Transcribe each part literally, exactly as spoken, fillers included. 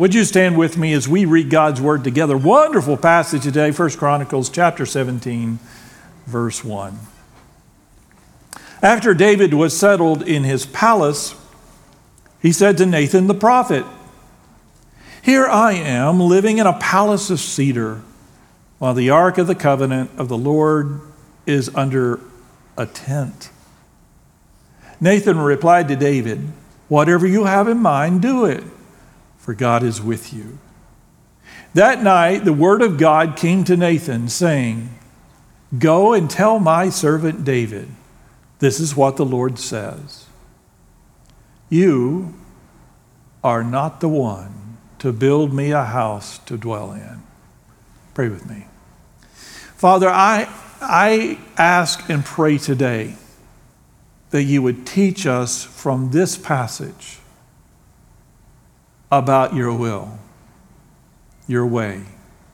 Would you stand with me as we read God's word together? Wonderful passage today, First Chronicles chapter seventeen, verse one. After David was settled in his palace, he said to Nathan the prophet, "Here I am living in a palace of cedar, while the ark of the covenant of the Lord is under a tent." Nathan replied to David, "Whatever you have in mind, do it, for God is with you." That night, the word of God came to Nathan, saying, "Go and tell my servant David, this is what the Lord says. You are not the one to build me a house to dwell in." Pray with me. Father, I, I ask and pray today that you would teach us from this passage about your will, your way,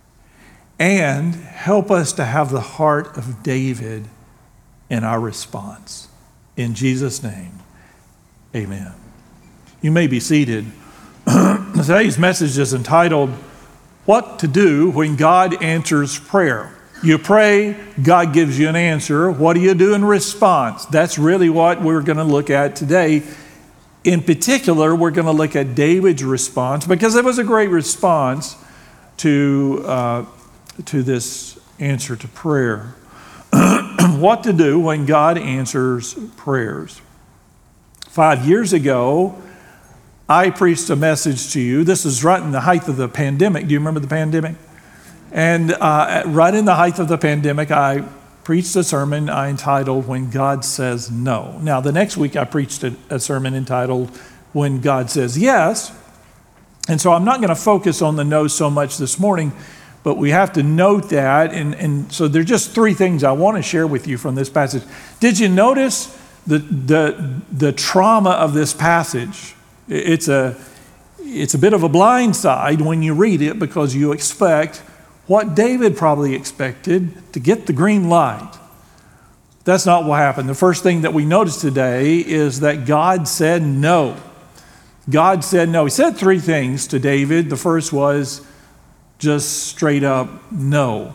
and help us to have the heart of David in our response. In Jesus' name, amen. You may be seated. Today's message is entitled, "What to Do When God Answers Prayer." You pray, God gives you an answer. What do you do in response? That's really what we're going to look at today. In particular, we're going to look at David's response, because it was a great response to, uh, to this answer to prayer. What to do when God answers prayers. Five years ago, I preached a message to you. This is right in the height of the pandemic. Do you remember the pandemic? And uh, right in the height of the pandemic, I preached a sermon I entitled, "When God Says No." Now, the next week I preached a, a sermon entitled, "When God Says Yes." And so I'm not going to focus on the no so much this morning, but we have to note that. And, and so there are just three things I want to share with you from this passage. Did you notice the, the, the trauma of this passage? It's a, it's a bit of a blind side when you read it, because you expect what David probably expected, to get the green light. That's not what happened. The first thing that we notice today is that God said no. God said no. He said three things to David. The first was just straight up no.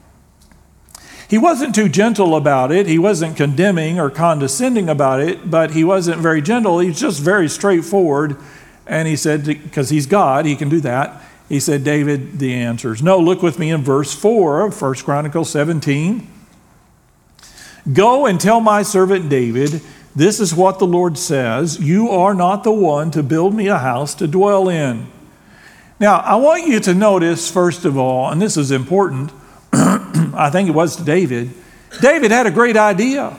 He wasn't too gentle about it. He wasn't condemning or condescending about it, but he wasn't very gentle. He was just very straightforward. And he said, because he's God, he can do that. He said, "David, the answer is no." Look with me in verse four of First Chronicles seventeen. "Go and tell my servant David, this is what the Lord says. You are not the one to build me a house to dwell in." Now, I want you to notice, first of all, and this is important, I think it was to David, David had a great idea.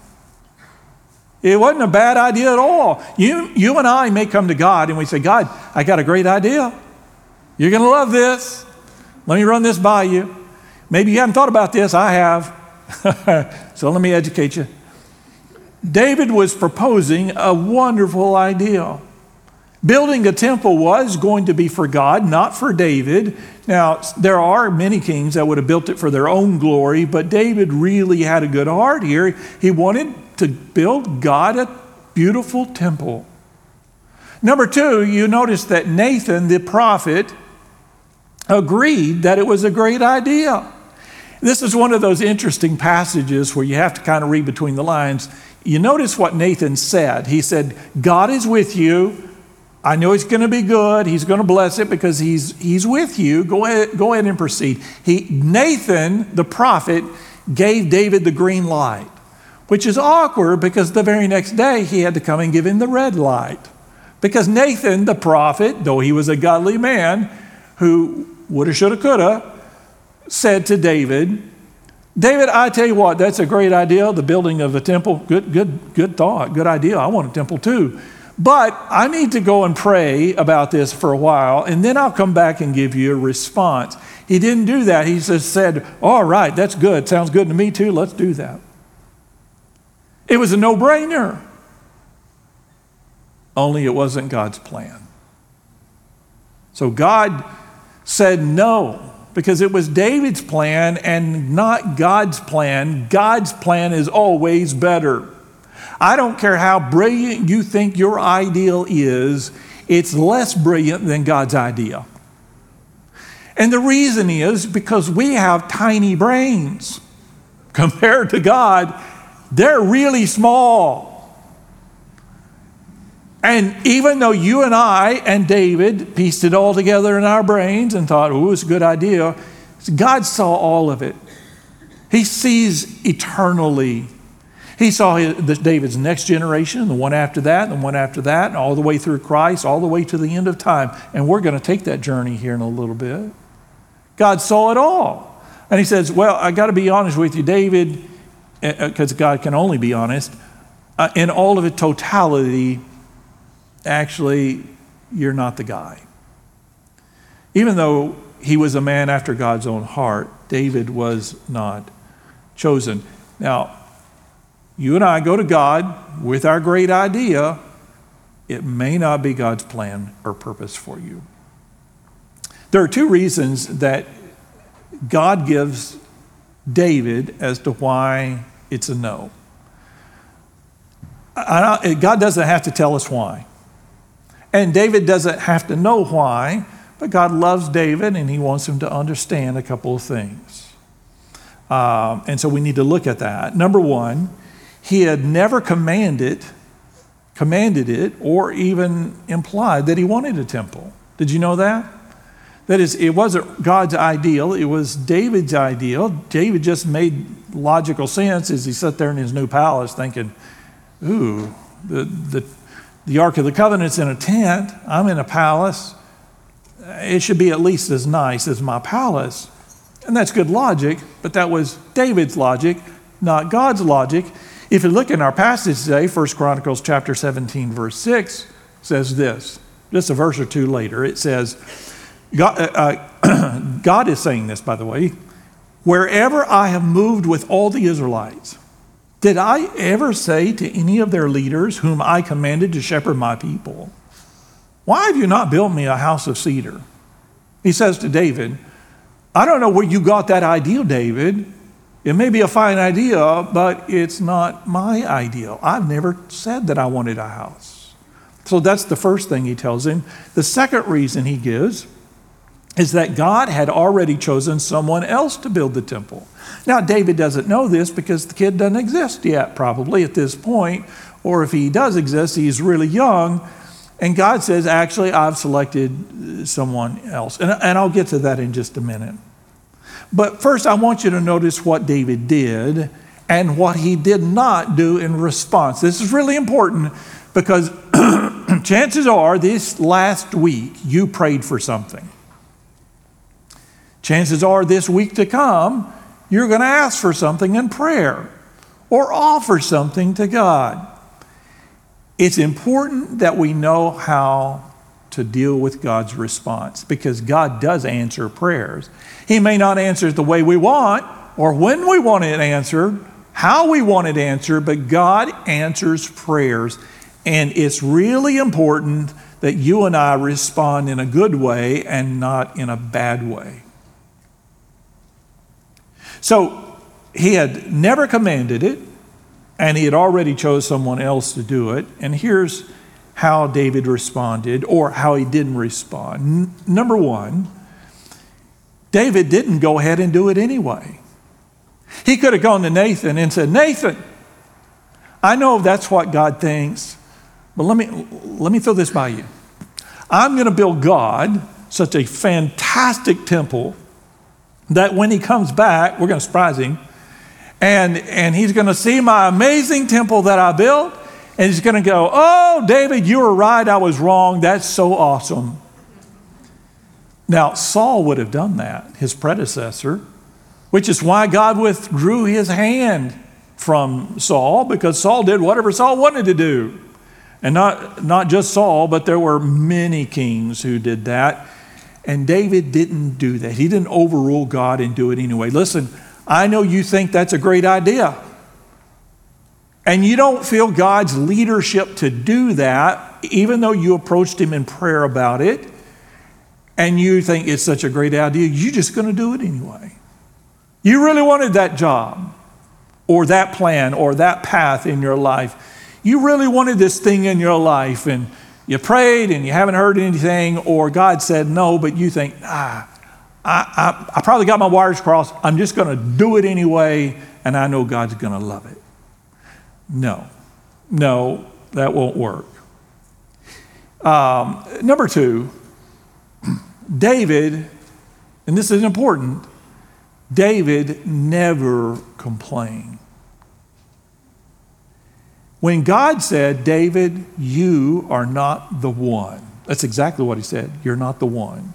It wasn't a bad idea at all. You, you and I may come to God and we say, "God, I got a great idea. You're going to love this. Let me run this by you. Maybe you haven't thought about this. I have. So let me educate you." David was proposing a wonderful idea. Building a temple was going to be for God, not for David. Now, there are many kings that would have built it for their own glory, but David really had a good heart here. He wanted to build God a beautiful temple. Number two, you notice that Nathan, the prophet, agreed that it was a great idea. This is one of those interesting passages where you have to kind of read between the lines. You notice what Nathan said. He said, "God is with you. I know it's going to be good. He's going to bless it because he's, he's with you. Go ahead, go ahead and proceed." He, Nathan, the prophet, gave David the green light, which is awkward because the very next day he had to come and give him the red light. Because Nathan, the prophet, though he was a godly man who woulda, shoulda, coulda, said to David, "David, I tell you what, that's a great idea, the building of a temple. Good, good, good thought, good idea. I want a temple too. But I need to go and pray about this for a while, and then I'll come back and give you a response." He didn't do that. He just said, "All right, that's good. Sounds good to me too. Let's do that." It was a no-brainer. Only it wasn't God's plan. So God said no, because it was David's plan and not God's plan. God's plan is always better. I don't care how brilliant you think your ideal is, it's less brilliant than God's idea. And the reason is because we have tiny brains. Compared to God, they're really small. And even though you and I and David pieced it all together in our brains and thought, oh, it's a good idea, God saw all of it. He sees eternally. He saw his, the, David's next generation, the one after that, and the one after that, and all the way through Christ, all the way to the end of time. And we're going to take that journey here in a little bit. God saw it all. And he says, well, I got to be honest with you, David, because God can only be honest, uh, in all of its totality, actually, you're not the guy. Even though he was a man after God's own heart, David was not chosen. Now, you and I go to God with our great idea. It may not be God's plan or purpose for you. There are two reasons that God gives David as to why it's a no. I, God doesn't have to tell us why. And David doesn't have to know why, but God loves David and he wants him to understand a couple of things. Um, and so we need to look at that. Number one, he had never commanded, commanded it or even implied that he wanted a temple. Did you know that? That is, it wasn't God's ideal, it was David's ideal. David just made logical sense as he sat there in his new palace thinking, ooh, the, the, the Ark of the Covenant's in a tent, I'm in a palace. It should be at least as nice as my palace. And that's good logic, but that was David's logic, not God's logic. If you look in our passage today, First Chronicles chapter seventeen, verse six says this, just a verse or two later, it says, God, uh, God is saying this, by the way, wherever I have moved with all the Israelites, did I ever say to any of their leaders whom I commanded to shepherd my people, why have you not built me a house of cedar? He says to David, I don't know where you got that idea, David. It may be a fine idea, but it's not my ideal. I've never said that I wanted a house. So that's the first thing he tells him. The second reason he gives is that God had already chosen someone else to build the temple. Now, David doesn't know this because the kid doesn't exist yet, probably at this point, or if he does exist, he's really young. And God says, actually, I've selected someone else. And, and I'll get to that in just a minute. But first, I want you to notice what David did and what he did not do in response. This is really important because chances are this last week you prayed for something. Chances are this week to come, you're going to ask for something in prayer or offer something to God. It's important that we know how to deal with God's response because God does answer prayers. He may not answer it the way we want or when we want it answered, how we want it answered, but God answers prayers. And it's really important that you and I respond in a good way and not in a bad way. So he had never commanded it, and he had already chose someone else to do it. And here's how David responded, or how he didn't respond. N- number one, David didn't go ahead and do it anyway. He could have gone to Nathan and said, Nathan, I know that's what God thinks, but let me, let me throw this by you. I'm going to build God such a fantastic temple that when he comes back, we're going to surprise him, and, and he's going to see my amazing temple that I built, and he's going to go, oh, David, you were right, I was wrong, that's so awesome. Now, Saul would have done that, his predecessor, which is why God withdrew his hand from Saul, because Saul did whatever Saul wanted to do. And not, not just Saul, but there were many kings who did that. And David didn't do that. He didn't overrule God and do it anyway. Listen, I know you think that's a great idea. And you don't feel God's leadership to do that, even though you approached him in prayer about it. And you think it's such a great idea, you're just going to do it anyway. You really wanted that job or that plan or that path in your life. You really wanted this thing in your life, and you prayed and you haven't heard anything, or God said no, but you think, ah, I, I, I probably got my wires crossed. I'm just going to do it anyway, and I know God's going to love it. No, no, that won't work. Um, number two, David, and this is important, David never complained. When God said, David, you are not the one. That's exactly what he said. You're not the one.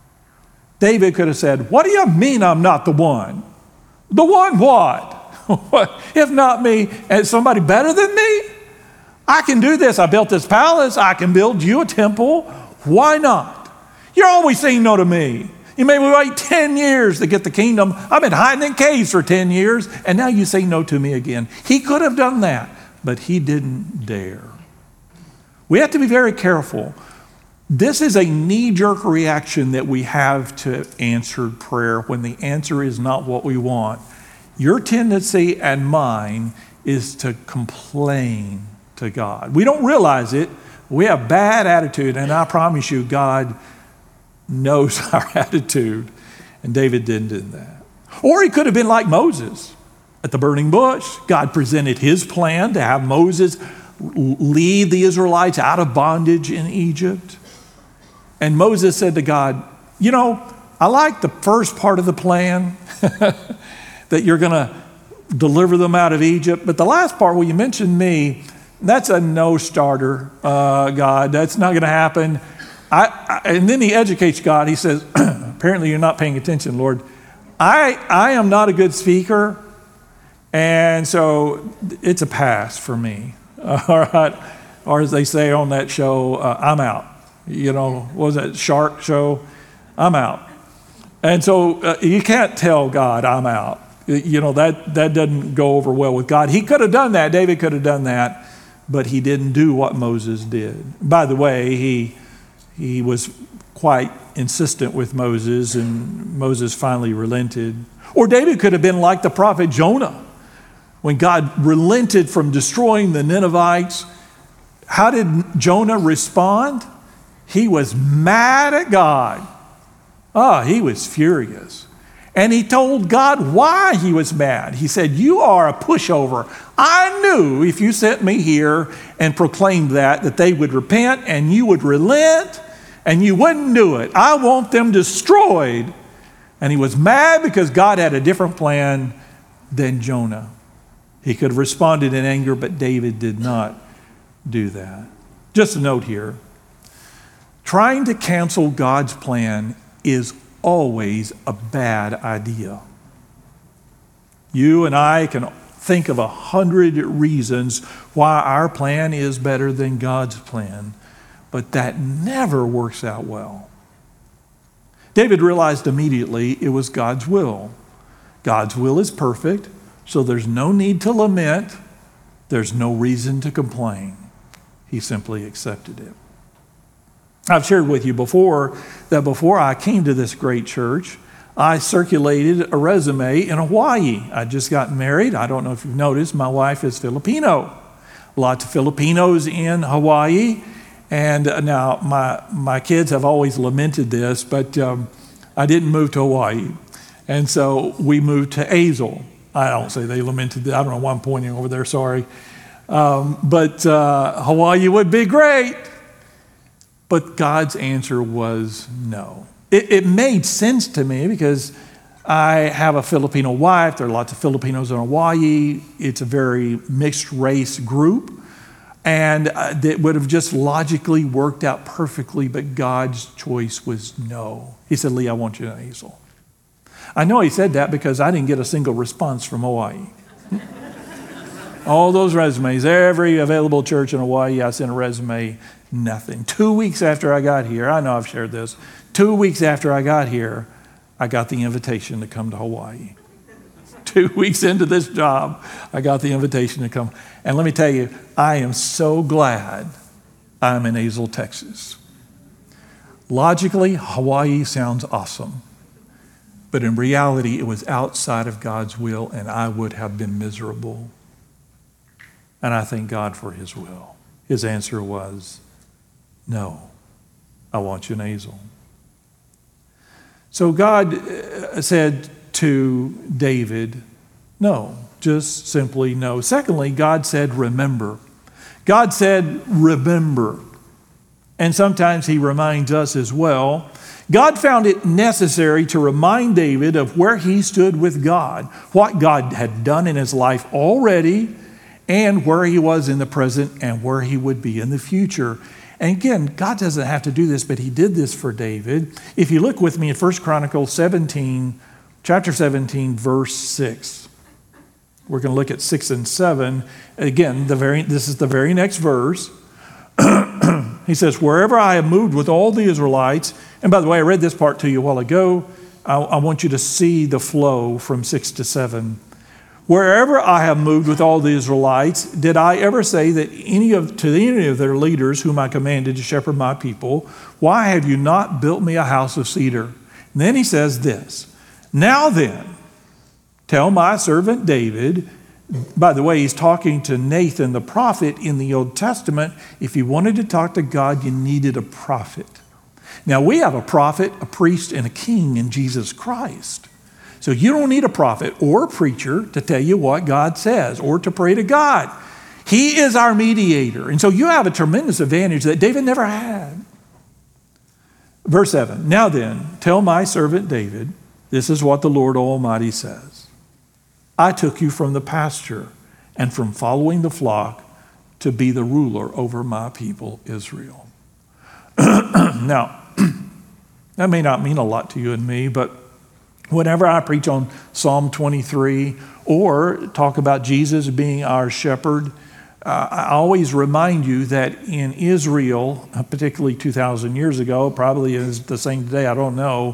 David could have said, what do you mean I'm not the one? The one what? If not me, and somebody better than me? I can do this. I built this palace. I can build you a temple. Why not? You're always saying no to me. You made me wait ten years to get the kingdom. I've been hiding in caves for ten years, and now you say no to me again. He could have done that, but he didn't dare. We have to be very careful. This is a knee-jerk reaction that we have to answered prayer when the answer is not what we want. Your tendency and mine is to complain to God. We don't realize it. We have bad attitude, and I promise you, God knows our attitude. And David didn't do that. Or he could have been like Moses at the burning bush. God presented his plan to have Moses lead the Israelites out of bondage in Egypt. And Moses said to God, you know, I like the first part of the plan, that you're going to deliver them out of Egypt. But the last part where you mentioned me, that's a no-starter, uh, God. That's not going to happen. I, I, and then he educates God. He says, apparently you're not paying attention, Lord. I, I am not a good speaker, and so it's a pass for me. Uh, all right. Or as they say on that show, uh, I'm out. You know, what was that Shark show? I'm out. And so uh, you can't tell God I'm out. You know, that, that doesn't go over well with God. He could have done that. David could have done that, but he didn't do what Moses did. By the way, he... He was quite insistent with Moses, and Moses finally relented. Or David could have been like the prophet Jonah. When God relented from destroying the Ninevites, how did Jonah respond? He was mad at God. Ah, he was furious. And he told God why he was mad. He said, you are a pushover. I knew if you sent me here and proclaimed that, that they would repent and you would relent. And you wouldn't do it. I want them destroyed. And he was mad because God had a different plan than Jonah. He could have responded in anger, but David did not do that. Just a note here. Trying to cancel God's plan is always a bad idea. You and I can think of a hundred reasons why our plan is better than God's plan. But that never works out well. David realized immediately it was God's will. God's will is perfect, so there's no need to lament. There's no reason to complain. He simply accepted it. I've shared with you before that before I came to this great church, I circulated a resume in Hawaii. I just got married. I don't know if you've noticed, my wife is Filipino. Lots of Filipinos in Hawaii. And now my my kids have always lamented this, but um, I didn't move to Hawaii. And so we moved to Azle. I don't say they lamented that. I don't know why I'm pointing over there, sorry. Um, but uh, Hawaii would be great. But God's answer was no. It, it made sense to me because I have a Filipino wife. There are lots of Filipinos in Hawaii. It's a very mixed race group. And uh, that would have just logically worked out perfectly, but God's choice was no. He said, Lee, I want you in Azle. I know he said that because I didn't get a single response from Hawaii. All those resumes, every available church in Hawaii, I sent a resume, nothing. Two weeks after I got here, I know I've shared this, two weeks after I got here, I got the invitation to come to Hawaii. Two weeks into this job, I got the invitation to come. And let me tell you, I am so glad I'm in Azle, Texas. Logically, Hawaii sounds awesome. But in reality, it was outside of God's will, and I would have been miserable. And I thank God for his will. His answer was No, I want you nasal. So God said to David, no, just simply no. Secondly, God said, remember. God said, remember. And sometimes he reminds us as well. God found it necessary to remind David of where he stood with God, what God had done in his life already, and where he was in the present and where he would be in the future. And again, God doesn't have to do this, but he did this for David. If you look with me in First Chronicles seventeen, chapter seventeen, verse six. We're going to look at six and seven. Again, the very this is the very next verse. He says, wherever I have moved with all the Israelites, and by the way, I read this part to you a while ago. I, I want you to see the flow from six to seven. Wherever I have moved with all the Israelites, did I ever say that any of to any of their leaders whom I commanded to shepherd my people, why have you not built me a house of cedar? And then he says this, now then, tell my servant David, by the way, he's talking to Nathan the prophet in the Old Testament. If you wanted to talk to God, you needed a prophet. Now we have a prophet, a priest, and a king in Jesus Christ. So you don't need a prophet or a preacher to tell you what God says or to pray to God. He is our mediator. And so you have a tremendous advantage that David never had. Verse seven, now then, tell my servant David, this is what the Lord Almighty says. I took you from the pasture and from following the flock to be the ruler over my people Israel. Now, that may not mean a lot to you and me, but whenever I preach on Psalm twenty-three or talk about Jesus being our shepherd, uh, I always remind you that in Israel, particularly two thousand years ago, probably is the same today, I don't know,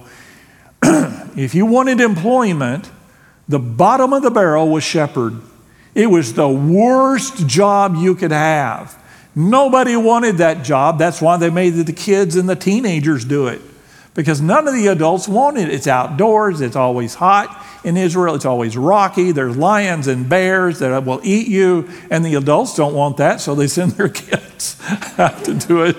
if you wanted employment, the bottom of the barrel was shepherd. It was the worst job you could have. Nobody wanted that job. That's why they made the kids and the teenagers do it. Because none of the adults wanted it. It's outdoors. It's always hot in Israel. It's always rocky. There's lions and bears that will eat you. And the adults don't want that, so they send their kids out to do it.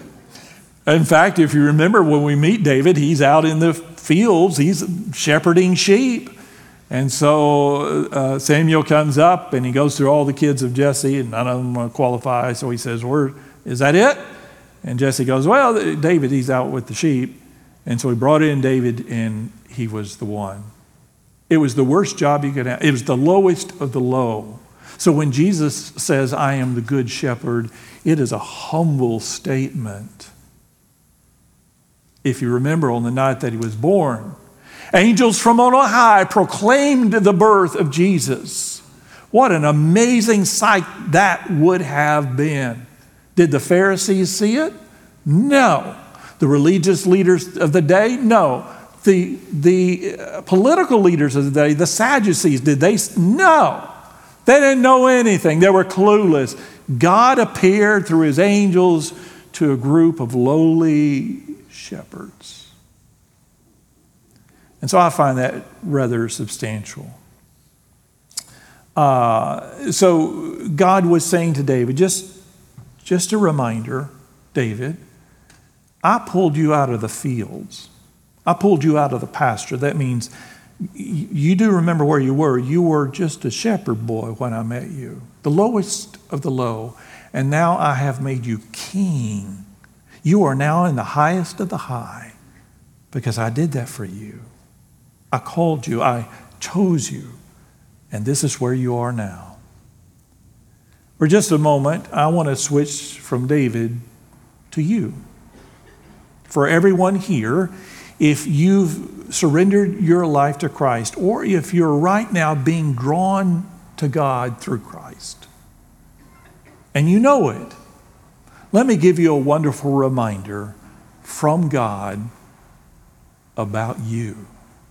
In fact, if you remember when we meet David, he's out in the fields. He's shepherding sheep. And so uh, Samuel comes up and he goes through all the kids of Jesse, and none of them qualify. So he says, Where, is that it? And Jesse goes, well, David, he's out with the sheep. And so he brought in David, and he was the one. It was the worst job you could have. It was the lowest of the low. So when Jesus says, I am the good shepherd, it is a humble statement. If you remember on the night that he was born, angels from on high proclaimed the birth of Jesus. What an amazing sight that would have been. Did the Pharisees see it? No. The religious leaders of the day? No. The, the uh, political leaders of the day, the Sadducees, did they? No. They didn't know anything. They were clueless. God appeared through his angels to a group of lowly shepherds. And so I find that rather substantial. Uh, so God was saying to David, just, just a reminder, David, I pulled you out of the fields. I pulled you out of the pasture. That means you do remember where you were. You were just a shepherd boy when I met you, the lowest of the low. And now I have made you king. You are now in the highest of the high because I did that for you. I called you. I chose you. And this is where you are now. For just a moment, I want to switch from David to you. For everyone here, if you've surrendered your life to Christ, or if you're right now being drawn to God through Christ, and you know it, let me give you a wonderful reminder from God about you.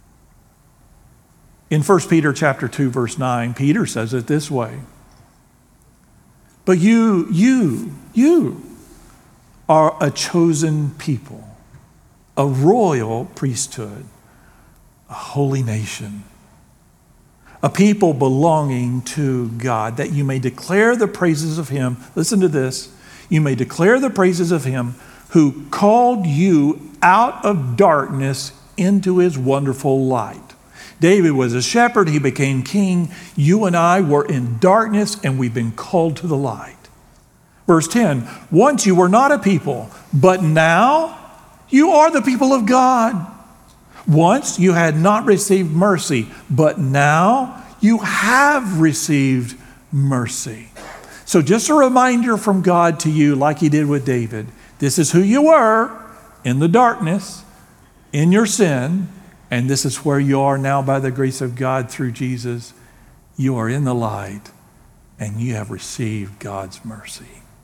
In First Peter chapter two, verse nine, Peter says it this way. But you, you, you are a chosen people, a royal priesthood, a holy nation, a people belonging to God, that you may declare the praises of him. Listen to this. You may declare the praises of him who called you out of darkness into his wonderful light. David was a shepherd. He became king. You and I were in darkness, and we've been called to the light. Verse ten, once you were not a people, but now you are the people of God. Once you had not received mercy, but now you have received mercy. So just a reminder from God to you, like he did with David. This is who you were in the darkness, in your sin, and this is where you are now by the grace of God through Jesus. You are in the light, and you have received God's mercy.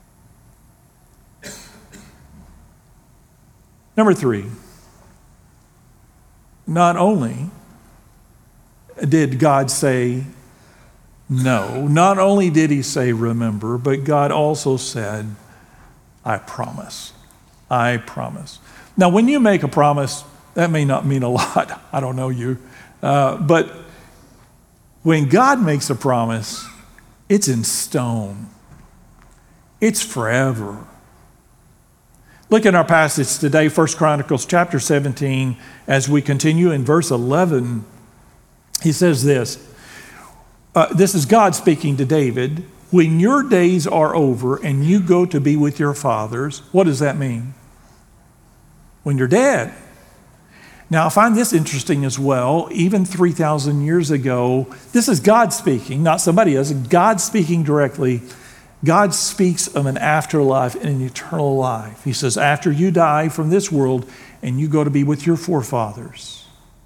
Number three, not only did God say no, not only did he say remember, but God also said, I promise. I promise. Now, when you make a promise, that may not mean a lot. I don't know you. Uh, but when God makes a promise, it's in stone. It's forever. Look at our passage today, First Chronicles chapter seventeen, as we continue in verse eleven. He says this. Uh, this is God speaking to David. When your days are over and you go to be with your fathers, what does that mean? When you're dead. Now, I find this interesting as well. Even three thousand years ago, this is God speaking, not somebody else. God speaking directly. God speaks of an afterlife and an eternal life. He says, after you die from this world and you go to be with your forefathers.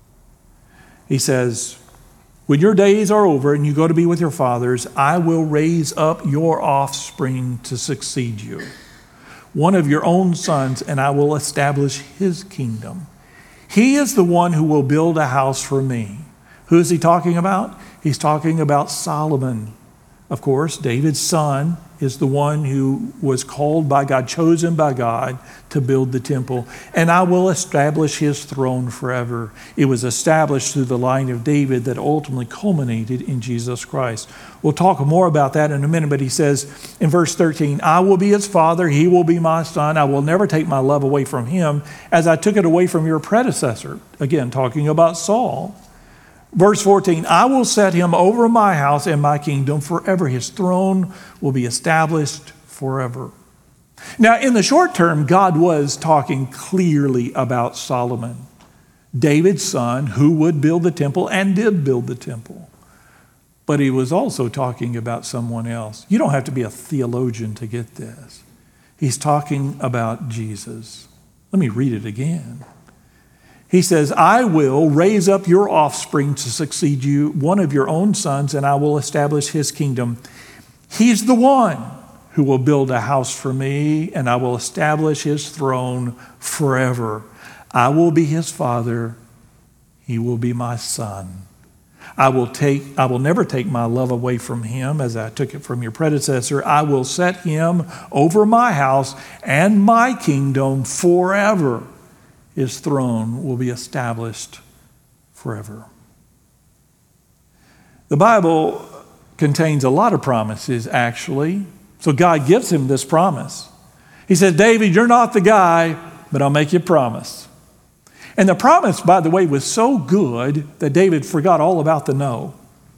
He says, when your days are over and you go to be with your fathers, I will raise up your offspring to succeed you, one of your own sons, and I will establish his kingdom. He is the one who will build a house for me. Who is he talking about? He's talking about Solomon. Of course, David's son is the one who was called by God, chosen by God to build the temple. And I will establish his throne forever. It was established through the line of David that ultimately culminated in Jesus Christ. We'll talk more about that in a minute, but he says in verse thirteen, I will be his father, he will be my son. I will never take my love away from him as I took it away from your predecessor. Again, talking about Saul. Verse fourteen, I will set him over my house and my kingdom forever. His throne will be established forever. Now, in the short term, God was talking clearly about Solomon, David's son, who would build the temple and did build the temple. But he was also talking about someone else. You don't have to be a theologian to get this. He's talking about Jesus. Let me read it again. He says, I will raise up your offspring to succeed you, one of your own sons, and I will establish his kingdom. He's the one who will build a house for me, and I will establish his throne forever. I will be his father. He will be my son. I will take, I will never take my love away from him as I took it from your predecessor. I will set him over my house and my kingdom forever. His throne will be established forever. The Bible contains a lot of promises, actually. So God gives him this promise. He said, David, you're not the guy, but I'll make you a promise. And the promise, by the way, was so good that David forgot all about the no.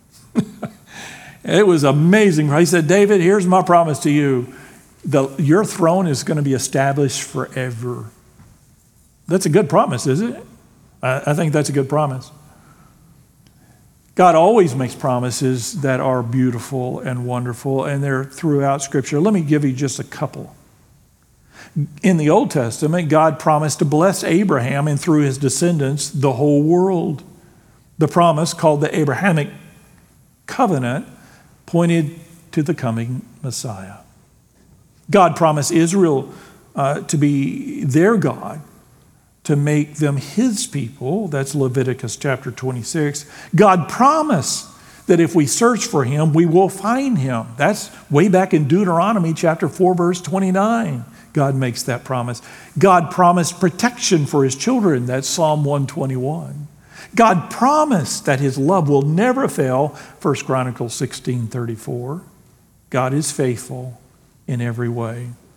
It was amazing. He said, David, here's my promise to you. The, your throne is going to be established forever. That's a good promise, isn't it? I, I think that's a good promise. God always makes promises that are beautiful and wonderful, and they're throughout Scripture. Let me give you just a couple. In the Old Testament, God promised to bless Abraham and through his descendants the whole world. The promise, called the Abrahamic covenant, pointed to the coming Messiah. God promised Israel uh, to be their God, to make them his people. That's Leviticus chapter twenty-six. God promised that if we search for him, we will find him. That's way back in Deuteronomy chapter four, verse twenty-nine. God makes that promise. God promised protection for his children. That's Psalm one twenty-one. God promised that his love will never fail. First Chronicles sixteen thirty-four. God is faithful in every way.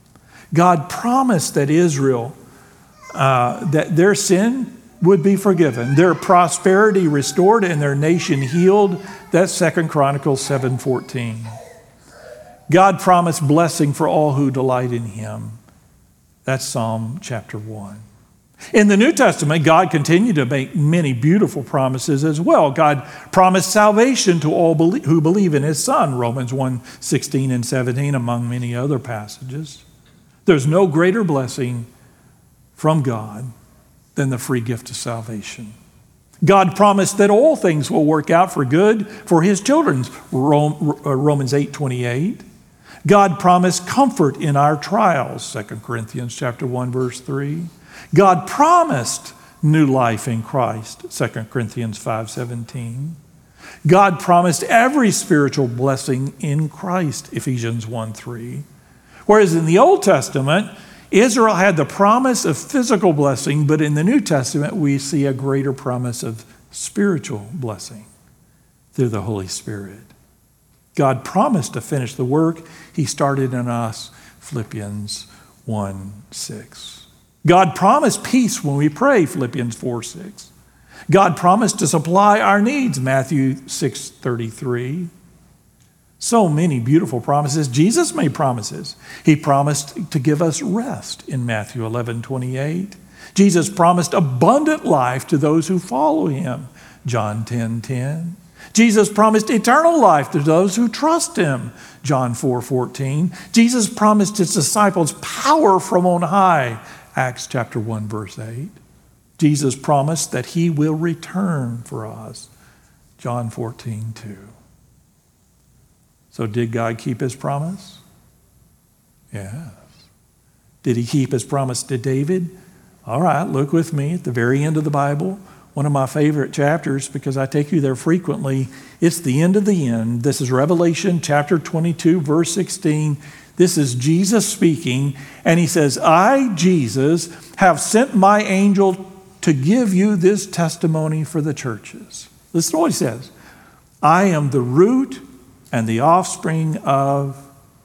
God promised that Israel, uh, that their sin would be forgiven, their prosperity restored, and their nation healed. That's Second Chronicles seven fourteen. God promised blessing for all who delight in him. That's Psalm chapter one. In the New Testament, God continued to make many beautiful promises as well. God promised salvation to all who believe in his Son, Romans one sixteen and seventeen, among many other passages. There's no greater blessing from God than the free gift of salvation. God promised that all things will work out for good for his children, Romans eight twenty-eight. God promised comfort in our trials, Second Corinthians chapter one, verse three. God promised new life in Christ, Second Corinthians five seventeen. God promised every spiritual blessing in Christ, Ephesians one three. Whereas in the Old Testament, Israel had the promise of physical blessing, but in the New Testament, we see a greater promise of spiritual blessing through the Holy Spirit. God promised to finish the work he started in us, Philippians one six. God promised peace when we pray, Philippians four six. God promised to supply our needs, Matthew six thirty-three. So many beautiful promises. Jesus made promises. He promised to give us rest in Matthew eleven twenty-eight. Jesus promised abundant life to those who follow him, John ten ten. Jesus promised eternal life to those who trust him, John four fourteen. Jesus promised his disciples power from on high, Acts chapter one, verse eight. Jesus promised that he will return for us, John fourteen two. So did God keep his promise? Yes. Did he keep his promise to David? All right, look with me at the very end of the Bible. One of my favorite chapters, because I take you there frequently. It's the end of the end. This is Revelation chapter twenty-two, verse sixteen. This is Jesus speaking, and he says, I, Jesus, have sent my angel to give you this testimony for the churches. Listen to what he says. I am the root and the offspring of,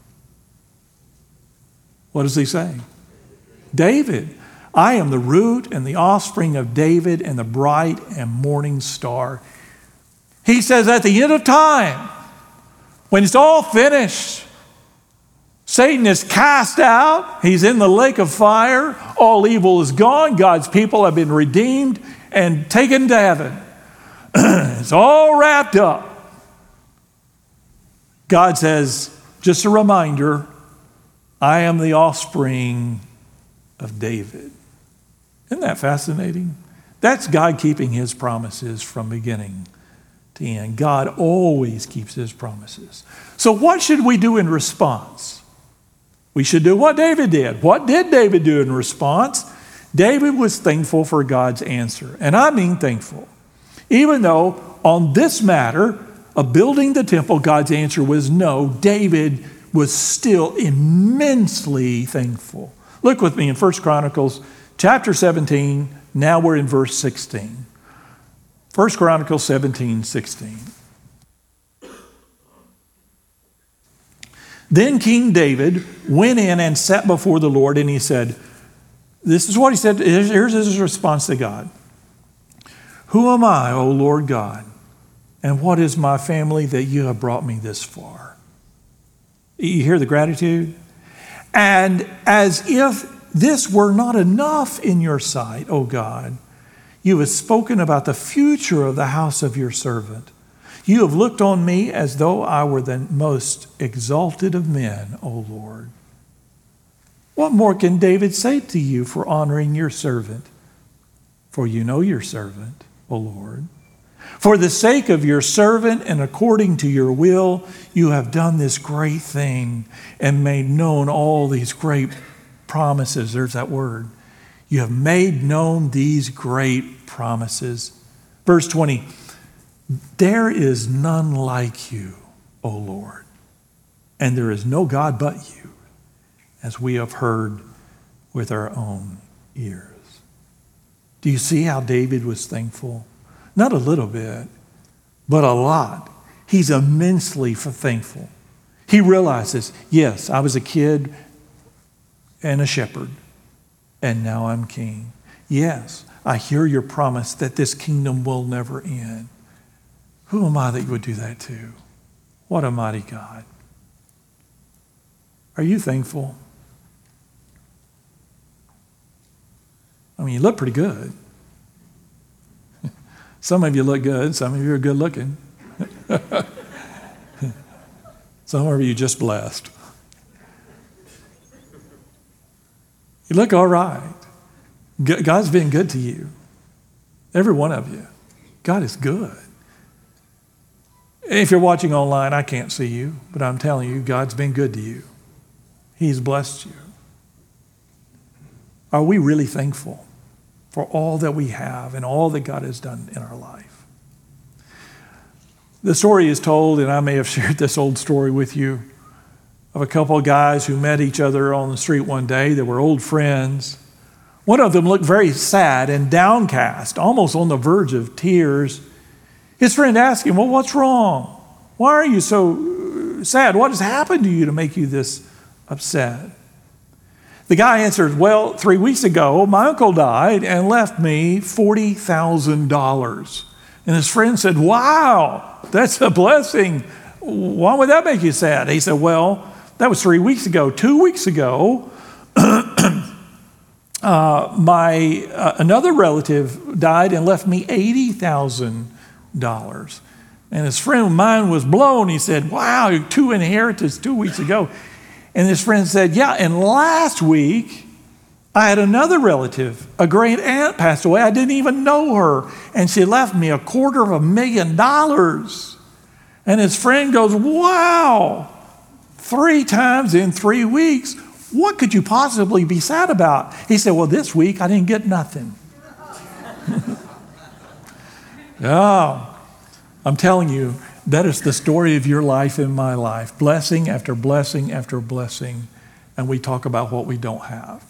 what does he say? David. I am the root and the offspring of David and the bright and morning star. He says at the end of time, when it's all finished, Satan is cast out. He's in the lake of fire. All evil is gone. God's people have been redeemed and taken to heaven. It's all wrapped up. God says, just a reminder, I am the offspring of David. Isn't that fascinating? That's God keeping his promises from beginning to end. God always keeps his promises. So what should we do in response? We should do what David did. What did David do in response? David was thankful for God's answer. And I mean thankful. Even though on this matter of building the temple, God's answer was no, David was still immensely thankful. Look with me in First Chronicles chapter seventeen. Now we're in verse sixteen. First Chronicles seventeen, sixteen. Then King David went in and sat before the Lord, and he said, this is what he said. Here's his response to God. Who am I, O Lord God? And what is my family that you have brought me this far? You hear the gratitude? And as if this were not enough in your sight, O God, you have spoken about the future of the house of your servant. You have looked on me as though I were the most exalted of men, O Lord. What more can David say to you for honoring your servant? For you know your servant, O Lord. For the sake of your servant and according to your will, you have done this great thing and made known all these great promises. There's that word. You have made known these great promises. Verse twenty, there is none like you, O Lord, and there is no God but you, as we have heard with our own ears. Do you see how David was thankful? Not a little bit, but a lot. He's immensely thankful. He realizes, yes, I was a kid and a shepherd, and now I'm king. Yes, I hear your promise that this kingdom will never end. Who am I that you would do that to? What a mighty God. Are you thankful? I mean, you look pretty good. Some of you look good. Some of you are good looking. Some of you just blessed. You look all right. God's been good to you. Every one of you. God is good. If you're watching online, I can't see you, but I'm telling you, God's been good to you. He's blessed you. Are we really thankful for all that we have and all that God has done in our life? The story is told, and I may have shared this old story with you, of a couple of guys who met each other on the street one day. They were old friends. One of them looked very sad and downcast, almost on the verge of tears. His friend asked him, well, what's wrong? Why are you so sad? What has happened to you to make you this upset? The guy answered, well, three weeks ago, my uncle died and left me forty thousand dollars. And his friend said, wow, that's a blessing. Why would that make you sad? He said, well, that was three weeks ago. Two weeks ago, uh, my uh, another relative died and left me eighty thousand dollars. And his friend, mine was blown. He said, wow, two inheritance two weeks ago. And his friend said, yeah, and last week, I had another relative, a great aunt passed away. I didn't even know her. And she left me a quarter of a million dollars. And his friend goes, wow, three times in three weeks. What could you possibly be sad about? He said, well, this week I didn't get nothing. Oh, I'm telling you, that is the story of your life and my life. Blessing after blessing after blessing. And we talk about what we don't have.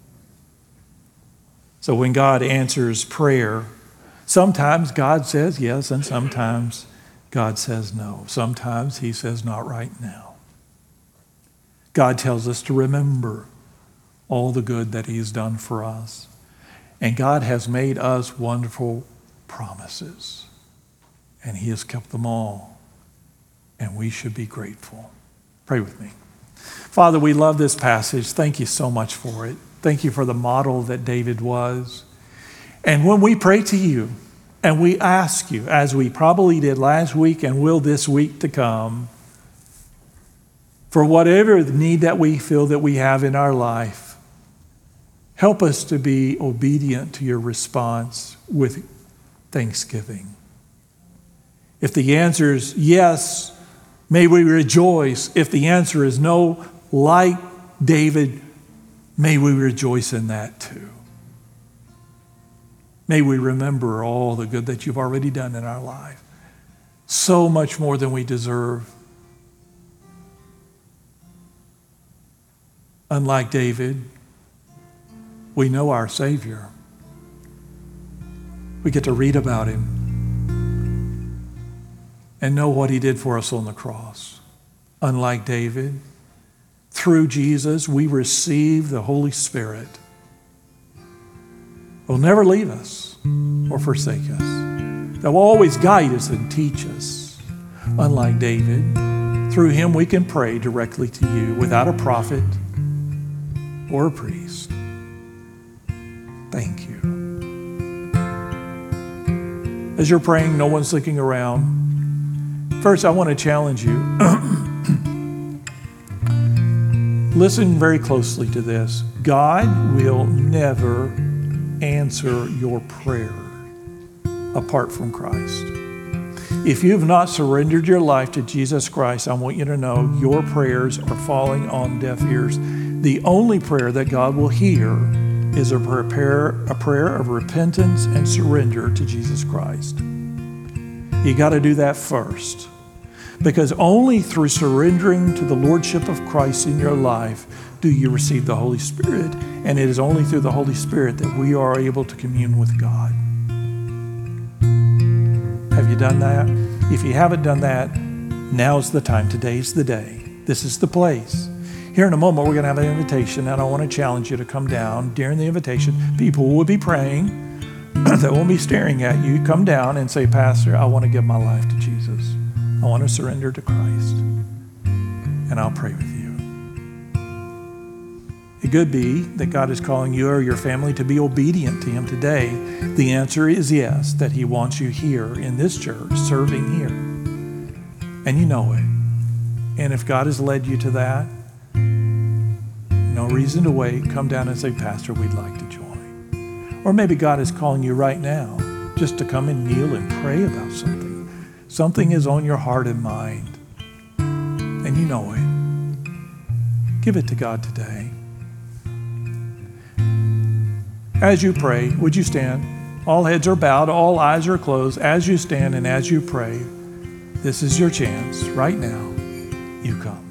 So when God answers prayer, sometimes God says yes, and sometimes God says no. Sometimes he says not right now. God tells us to remember all the good that he has done for us. And God has made us wonderful promises. And he has kept them all. And we should be grateful. Pray with me. Father, we love this passage. Thank you so much for it. Thank you for the model that David was. And when we pray to you and we ask you, as we probably did last week and will this week to come, for whatever need that we feel that we have in our life, help us to be obedient to your response with thanksgiving. If the answer is yes, may we rejoice. If the answer is no, like David, may we rejoice in that too. May we remember all the good that you've already done in our life. So much more than we deserve. Unlike David, we know our Savior. We get to read about him and know what he did for us on the cross. Unlike David, through Jesus, we receive the Holy Spirit. Will never leave us or forsake us. That will always guide us and teach us. Unlike David, through him we can pray directly to you without a prophet or a priest. Thank you. As you're praying, no one's looking around. First, I want to challenge you. Listen very closely to this. God will never answer your prayer apart from Christ. If you have not surrendered your life to Jesus Christ, I want you to know your prayers are falling on deaf ears. The only prayer that God will hear is a prayer, a prayer of repentance and surrender to Jesus Christ. You got to do that first. Because only through surrendering to the Lordship of Christ in your life do you receive the Holy Spirit. And it is only through the Holy Spirit that we are able to commune with God. Have you done that? If you haven't done that, now's the time. Today's the day. This is the place. Here in a moment, we're going to have an invitation, and I want to challenge you to come down. During the invitation, people will be praying that won't be staring at you. Come down and say, Pastor, I want to give my life to Jesus. I want to surrender to Christ. And I'll pray with you. It could be that God is calling you or your family to be obedient to him today. The answer is yes, that he wants you here in this church, serving here. And you know it. And if God has led you to that, no reason to wait. Come down and say, Pastor, we'd like to join. Or maybe God is calling you right now just to come and kneel and pray about something. Something is on your heart and mind. And you know it. Give it to God today. As you pray, would you stand? All heads are bowed, all eyes are closed. As you stand and as you pray, this is your chance right now. You come.